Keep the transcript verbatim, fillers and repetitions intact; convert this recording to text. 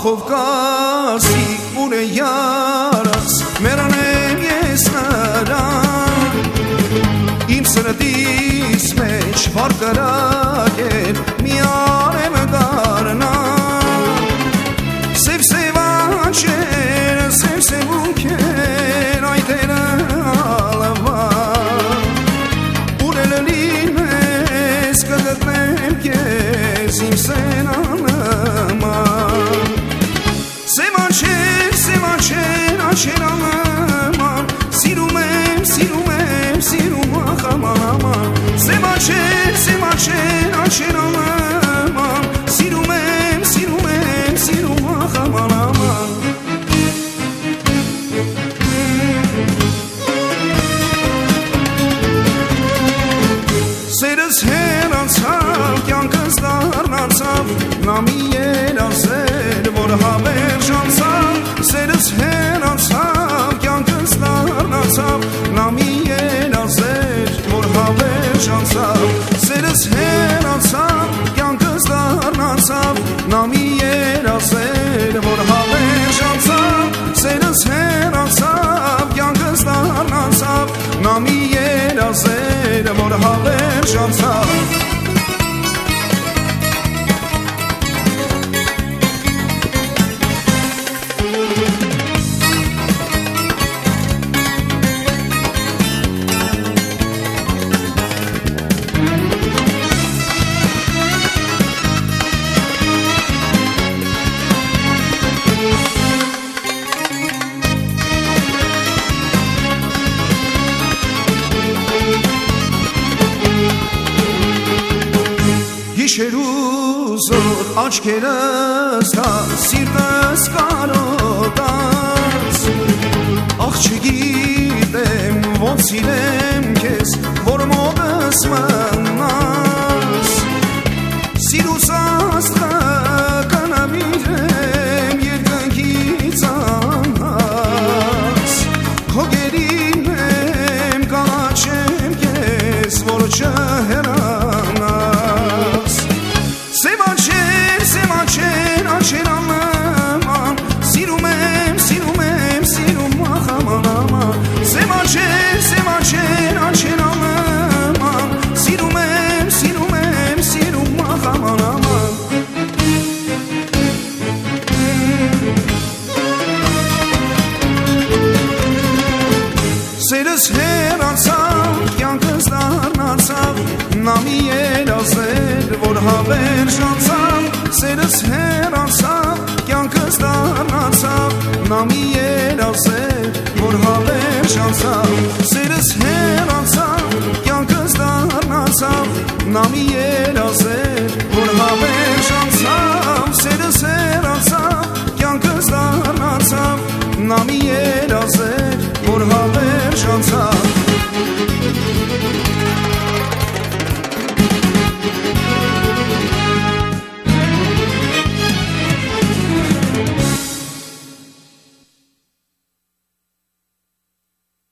Կովկասի ուր է յարս մեռնեմ ես նրան իմ սրտիս մեջ վար կրակեր մի արև դառնան սև-սև անչեր սև-սև ունքեր այդերը ալվան ուր էլ լինես կգտնեմ քեզ իմ սենանման Սեմանչեր, սեմանչեր, անչեր անման Սիրում եմ, սիրում եմ, սիրում ախաման աման Սեմանչեր, սեմանչեր, անչեր անման Սիրում եմ, սիրում եմ, սիրում ախաման աման Սերս հեռացավ, կյանքս դառնացավ Նա մի երազեր, որ հավերժ անցավ Սերս հեռացավ, կյանքս դառնացավ Նա մի երազեր, որ հավերժ անցավ Սերս հեռացավ, կյանքս դառնացավ Նա մի երազեր, որ հավերժ անցավ Սերս հեռացավ, կյանքս դառնացավ Նա մի երազեր, որ հավերժ անցավ Գիշերուզոր աչքերս դա սիրտս կարոտած Աղ չգիտեմ ոնց սիրեմ քեզ որ մոտս մնաս Սիրուս աստղը կանավիրեմ երկնքից անհաս Քո գերին եմ կանաչեմ քեզ որ չհեռանաս Սեմանչեր, սեմանչեր, անչեր անման Սիրում եմ, սիրում եմ, սիրում ախաման աման Սեմանչեր, սեմանչեր, անչեր անման Սիրում եմ, սիրում եմ, սիրում ախաման աման Սերս հեռացավ, կյանքս դառնացավ Նա մի երազեր, որ հավերժ անցավ Սերս հեռացավ, կյանքս դառնացավ Նա մի երազեր, որ հավերժ անցավ Սերս հեռացավ, կյանքս դառնացավ Նա մի երազեր, որ հավերժ անցավ Սերս հեռացավ, կյանքս դառնացավ Նա մի